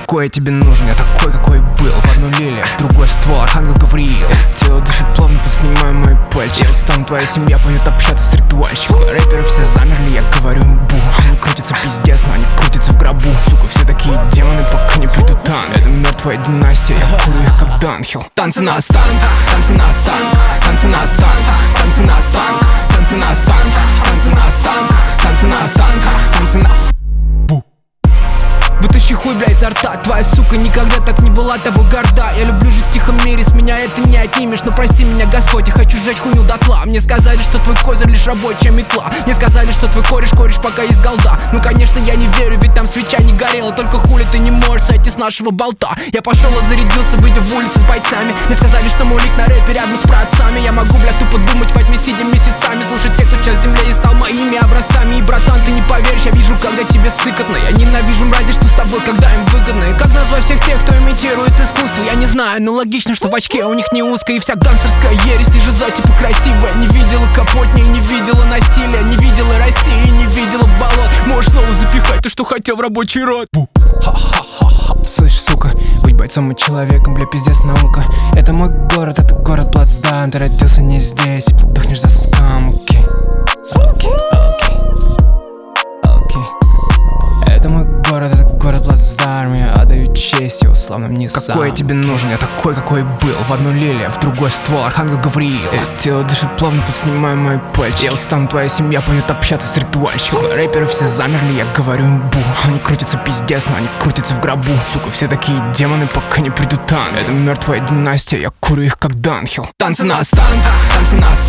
Какой я тебе нужен, я такой, какой был. В одну лилию, в другой ствол, архангел Гавриил. Тело дышит плавно, подснимаю мои пальчики. Я устал, твоя семья поет общаться с ритуальщиком. Рэперы все замерли, я говорю им бу. Они крутятся пиздец, но они крутятся в гробу. Сука, все такие демоны, пока не придут там. Это мертвая династия, я курю их как Данхил. Танцы на останках, танцы на останках, танцы на останках, танцы на останках, танцы на останках, танцы на останках, танцы на останках, танцы на... Вытащи хуй, блядь, изо рта. Твоя сука никогда так не была тобой горда. Я люблю жить в тихом мире, с меня это не отнимешь. Но прости меня, Господь, я хочу сжечь хуйню дотла. Мне сказали, что твой козырь лишь рабочая метла. Мне сказали, что твой кореш, пока есть голда. Ну конечно я не верю, ведь там свеча не горела. Только хули ты не можешь сойти с нашего болта. Я пошел и зарядился, выйдя в улицы с бойцами. Мне сказали, что мой лик на рэпе рядом с праотцами. Я могу, блядь, тупо думать во тьме, сидя месяцами. Слушать тех, кто сейчас в земле и стал моими образцами. И, братан, ты не поверишь, я вижу, когда тебе сыкотно. Я ненавижу мрази, что с тобой, когда им выгодно. И как назвать всех тех, кто имитирует искусство, я не знаю, но логично, что в очке у них не узко. И вся гангстерская ересь, и жиза типа красивая. Не видела капотни, не видела насилия. Не видела России, не видела болот. Можешь снова запихать то, что хотел в рабочий рот. Слышь, сука, быть бойцом и человеком, бля, пиздец наука. Это мой город, это город Плацдарм. Ты родился не здесь и подохнешь за скамки. Это мой город, это город Плацдарм. Я отдаю честь его славным низам. Какой я тебе нужен, я такой, какой был. В одну лилию, в другой ствол, архангел Гавриил. Тело дышит плавно, подснимаю мои пальчики. Я устал, твоя семья поет общаться с ритуальщиком. Рэперы все замерли, я говорю им бу. Они крутятся пиздец, но они крутятся в гробу. Сука, все такие демоны, пока не придут там. Это мертвая династия, я курю их как Данхил. Танцы на останках, танцы на останках,